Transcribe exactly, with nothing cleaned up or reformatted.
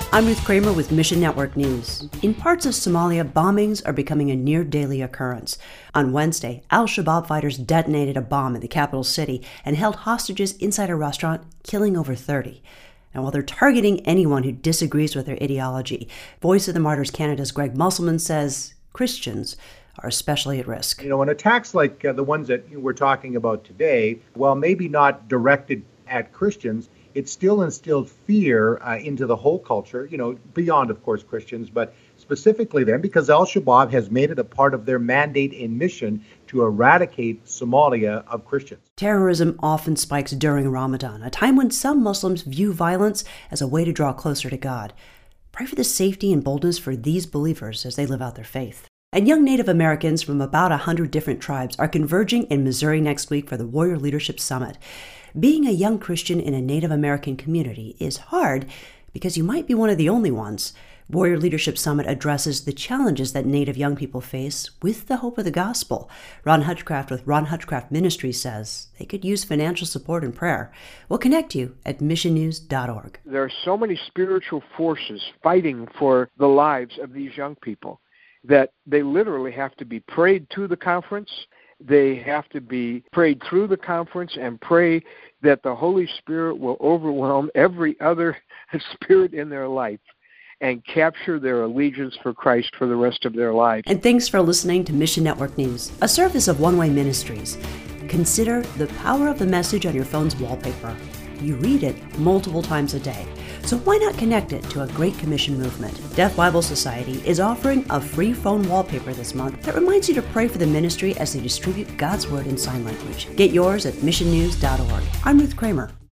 I'm Ruth Kramer with Mission Network News. In parts of Somalia, bombings are becoming a near-daily occurrence. On Wednesday, al-Shabaab fighters detonated a bomb in the capital city and held hostages inside a restaurant, killing over thirty. And while they're targeting anyone who disagrees with their ideology, Voice of the Martyrs Canada's Greg Musselman says Christians are especially at risk. You know, when attacks like uh, the ones that we're talking about today, while maybe not directed at Christians, it still instilled fear uh, into the whole culture, you know, beyond, of course, Christians, but specifically them, because al-Shabaab has made it a part of their mandate and mission to eradicate Somalia of Christians. Terrorism often spikes during Ramadan, a time when some Muslims view violence as a way to draw closer to God. Pray for the safety and boldness for these believers as they live out their faith. And young Native Americans from about one hundred different tribes are converging in Missouri next week for the Warrior Leadership Summit. Being a young Christian in a Native American community is hard because you might be one of the only ones. Warrior Leadership Summit addresses the challenges that Native young people face with the hope of the gospel. Ron Hutchcraft with Ron Hutchcraft Ministries says they could use financial support and prayer. We'll connect you at mission news dot org. There are so many spiritual forces fighting for the lives of these young people that they literally have to be prayed to the conference. They have to be prayed through the conference and pray that the Holy Spirit will overwhelm every other spirit in their life and capture their allegiance for Christ for the rest of their lives. And thanks for listening to Mission Network News, a service of One Way Ministries. Consider the power of the message on your phone's wallpaper. You read it multiple times a day. So why not connect it to a Great Commission movement? Deaf Bible Society is offering a free phone wallpaper this month that reminds you to pray for the ministry as they distribute God's Word in sign language. Get yours at mission news dot org. I'm Ruth Kramer.